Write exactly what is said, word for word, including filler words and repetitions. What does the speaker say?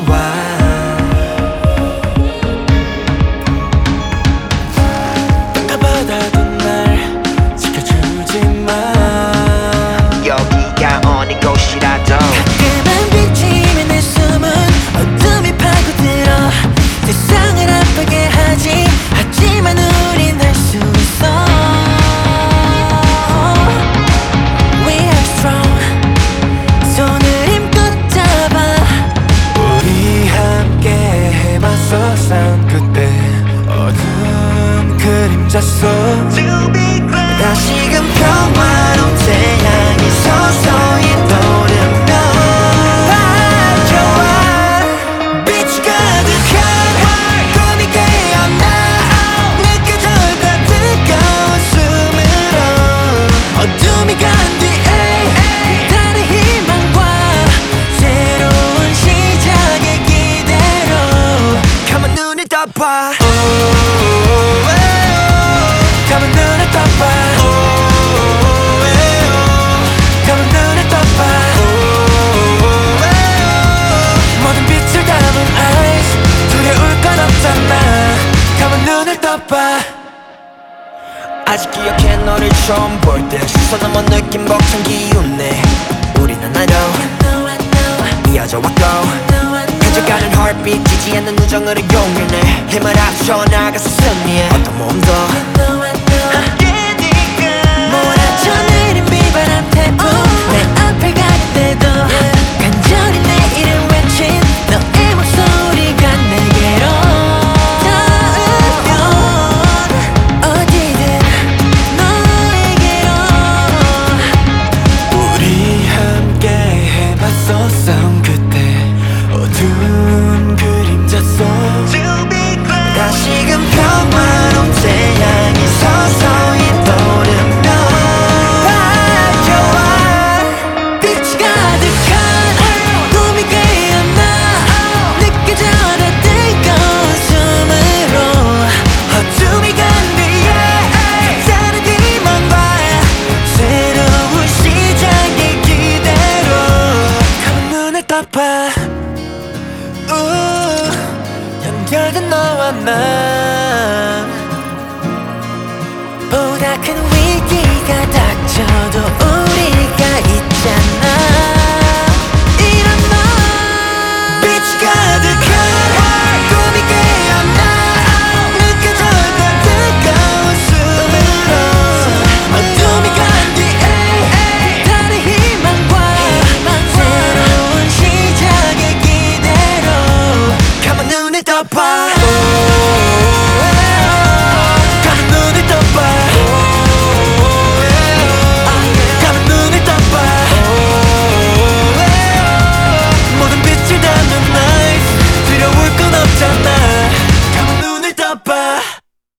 나와. 땅과 바다도 날 지켜주지만 여기가 어느 곳이라도 가끔은 비치면 내 숨은 어둠이 파고들어 세상을 아프게 하지. 하지만 우린 할 수 있어. We are strong. 손을 힘껏 잡아. 우리 함께 해봤어. 싸운 그때 어두운 그림자 속 다시금 평화로운 태양이 서서히 떠오르면 밝혀와. 빛이 가득한 꿈이 깨어나 느껴져가 뜨거운 숨으로 어둠이 간 뒤에 다른 희망과 새로운 시작의 기대로 가만 눈을 떠봐. 가만 눈을 떠봐. 가만 눈을 떠봐. 모든 빛을 담은 eyes 두려울 건 없잖아. 가만 눈을 떠봐. 아직 기억해 너를 처음 볼 때 시선 넘어 느낀 벅찬 기운내 우리는 하루 이어져 왔고 가져가는 heartbeat 지지 않는 우정으로 용인해 힘을 합쳐 나가서 승리해 어떤 몸도 몰아쳐 내린 비바람 태풍 내 앞을 갈 때도 간절히 내 이름 외친 너의 목소리가 내게로 닿으면 어디든 너에게로. 우리 함께 해봤어. 싸운 그때 어두운 그림자 속 다시금 평화로운 태양이 서서히 떠오르면 밝혀와. 빛이 가득한 꿈이 깨어나 느껴져라 뜨거운 숨으로 어둠이 간 뒤에 다른 희망과 새로운 시작의 기대로 가만 눈을 떠봐. 우, 연결된 너와 나 보다 큰 위기가 닥쳐도 우리가 있잖아. 이런 너 빛이 가득한 꿈이 깨어나 느껴져가 뜨거운 숨으로 어둠이 간 뒤에 다른 희망과 새로운 시작의 기대로 가만 눈을 떠봐.